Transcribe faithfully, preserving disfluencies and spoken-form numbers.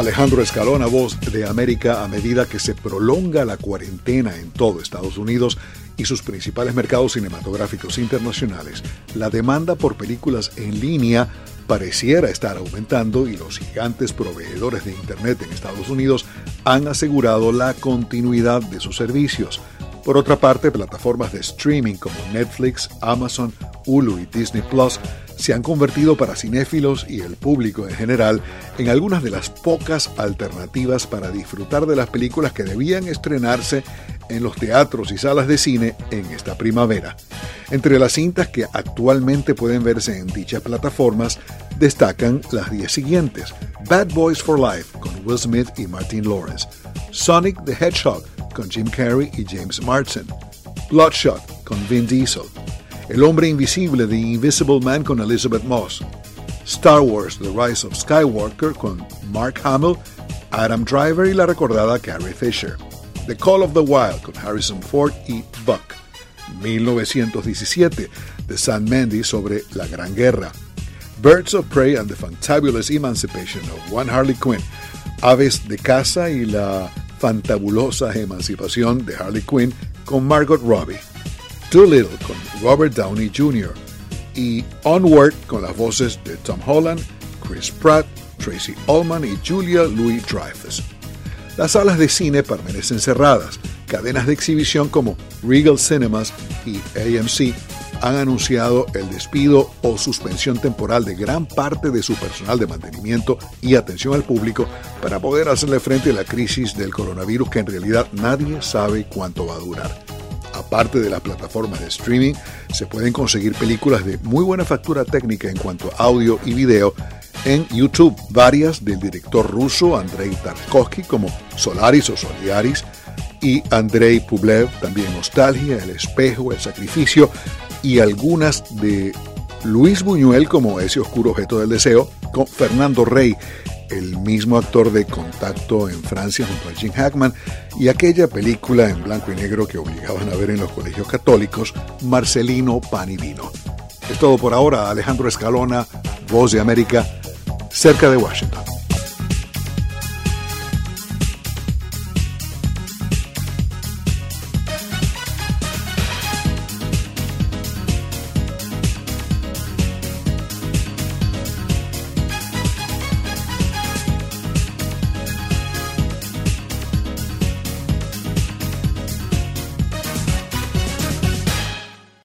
Alejandro Escalona, Voz de América. A medida que se prolonga la cuarentena en todo Estados Unidos y sus principales mercados cinematográficos internacionales, la demanda por películas en línea pareciera estar aumentando y los gigantes proveedores de Internet en Estados Unidos han asegurado la continuidad de sus servicios. Por otra parte, plataformas de streaming como Netflix, Amazon, Hulu y Disney Plus se han convertido para cinéfilos y el público en general en algunas de las pocas alternativas para disfrutar de las películas que debían estrenarse en los teatros y salas de cine en esta primavera. Entre las cintas que actualmente pueden verse en dichas plataformas destacan las diez siguientes: Bad Boys for Life con Will Smith y Martin Lawrence, Sonic the Hedgehog con Jim Carrey y James Marsden, Bloodshot con Vin Diesel, El Hombre Invisible The Invisible Man con Elizabeth Moss, Star Wars The Rise of Skywalker con Mark Hamill, Adam Driver y la recordada Carrie Fisher, The Call of the Wild con Harrison Ford y Buck, mil novecientos diecisiete de Sam Mendes sobre la Gran Guerra, Birds of Prey and the Fantabulous Emancipation of One Harley Quinn, Aves de Caza y la fantabulosa emancipación de Harley Quinn con Margot Robbie, Dolittle con Robert Downey junior y Onward con las voces de Tom Holland, Chris Pratt, Tracy Ullman y Julia Louis-Dreyfus. Las salas de cine permanecen cerradas. Cadenas de exhibición como Regal Cinemas y A M C han anunciado el despido o suspensión temporal de gran parte de su personal de mantenimiento y atención al público para poder hacerle frente a la crisis del coronavirus, que en realidad nadie sabe cuánto va a durar. Aparte de las plataformas de streaming, se pueden conseguir películas de muy buena factura técnica en cuanto a audio y video en YouTube, varias del director ruso Andrei Tarkovsky como Solaris o Soliaris y Andrei Rublev, también Nostalgia, El Espejo, El Sacrificio, y algunas de Luis Buñuel como Ese Oscuro Objeto del Deseo, con Fernando Rey, el mismo actor de Contacto en Francia junto a Jim Hackman, y aquella película en blanco y negro que obligaban a ver en los colegios católicos, Marcelino Pan y Vino. Es todo por ahora. Alejandro Escalona, Voz de América, cerca de Washington.